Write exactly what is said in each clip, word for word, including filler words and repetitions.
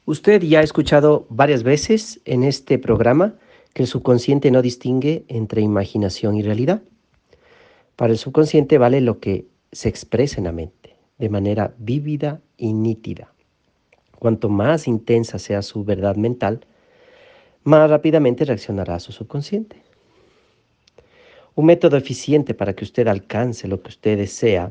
Usted ya ha escuchado varias veces en este programa que el subconsciente no distingue entre imaginación y realidad. Para el subconsciente vale lo que se expresa en la mente, de manera vívida y nítida. Cuanto más intensa sea su verdad mental, más rápidamente reaccionará su subconsciente. Un método eficiente para que usted alcance lo que usted desea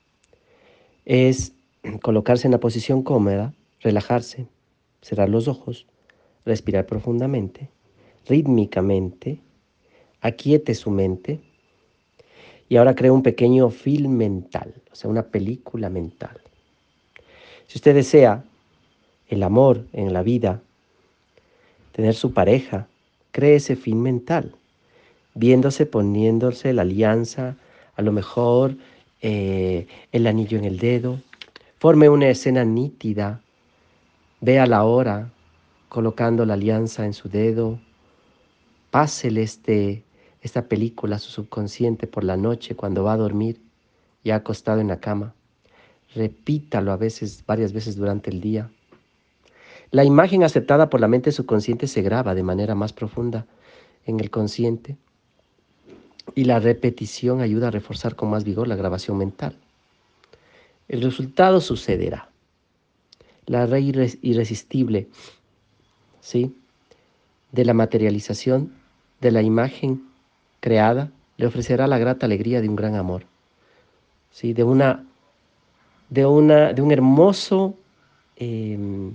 es colocarse en una posición cómoda, relajarse, cerrar los ojos, respirar profundamente, rítmicamente, aquiete su mente y ahora crea un pequeño film mental, o sea, una película mental. Si usted desea el amor en la vida, tener su pareja, cree ese film mental, viéndose, poniéndose la alianza, a lo mejor eh, el anillo en el dedo, forme una escena nítida, vea la hora, colocando la alianza en su dedo, pásele este, esta película a su subconsciente por la noche cuando va a dormir, ya acostado en la cama. Repítalo a veces, varias veces durante el día. La imagen aceptada por la mente subconsciente se graba de manera más profunda en el consciente y la repetición ayuda a reforzar con más vigor la grabación mental. El resultado sucederá. La ley irresistible, ¿sí?, de la materialización de la imagen creada le ofrecerá la grata alegría de un gran amor, ¿sí?, de una, de una, de un hermoso, eh,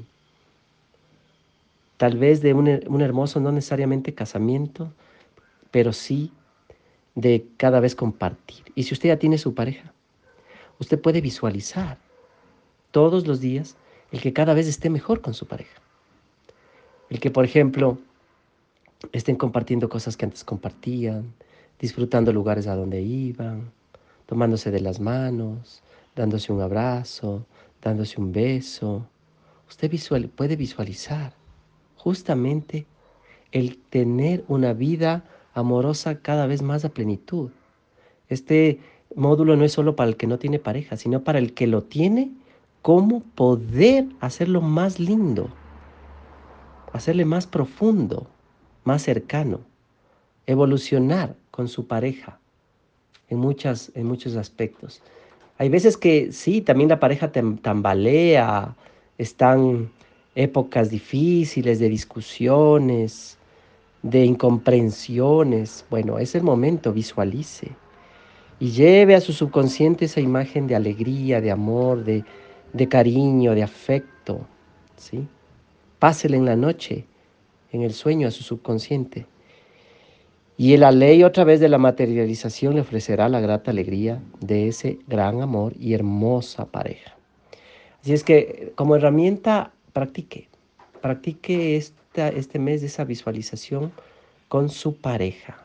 tal vez de un, un hermoso, no necesariamente casamiento, pero sí de cada vez compartir. Y si usted ya tiene su pareja, usted puede visualizar todos los días el que cada vez esté mejor con su pareja. El que, por ejemplo, estén compartiendo cosas que antes compartían, disfrutando lugares a donde iban, tomándose de las manos, dándose un abrazo, dándose un beso. Usted visual, puede visualizar justamente el tener una vida amorosa cada vez más a plenitud. Este módulo no es solo para el que no tiene pareja, sino para el que lo tiene, cómo poder hacerlo más lindo, hacerle más profundo, más cercano, evolucionar con su pareja en, muchas, en muchos aspectos. Hay veces que sí, también la pareja tambalea, están épocas difíciles de discusiones, de incomprensiones. Bueno, es el momento, visualice y lleve a su subconsciente esa imagen de alegría, de amor, de, de cariño, de afecto, ¿sí? Pásele en la noche, en el sueño a su subconsciente. Y la ley otra vez de la materialización le ofrecerá la grata alegría de ese gran amor y hermosa pareja. Así es que como herramienta, practique, practique esta, este mes de esa visualización con su pareja.